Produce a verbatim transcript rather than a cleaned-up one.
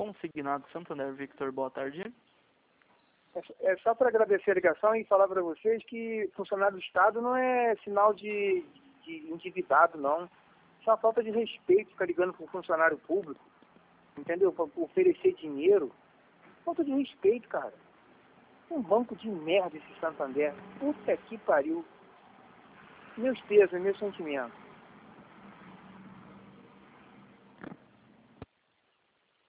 Consignado Santander. Victor, boa tarde. É só para agradecer a ligação e falar para vocês que funcionário do Estado não é sinal de, de endividado, não. Isso é uma falta de respeito ficar ligando para um funcionário público, entendeu? Para oferecer dinheiro. Falta de respeito, cara. Um banco de merda esse Santander. Puta que pariu. Meus pesos, meus sentimentos.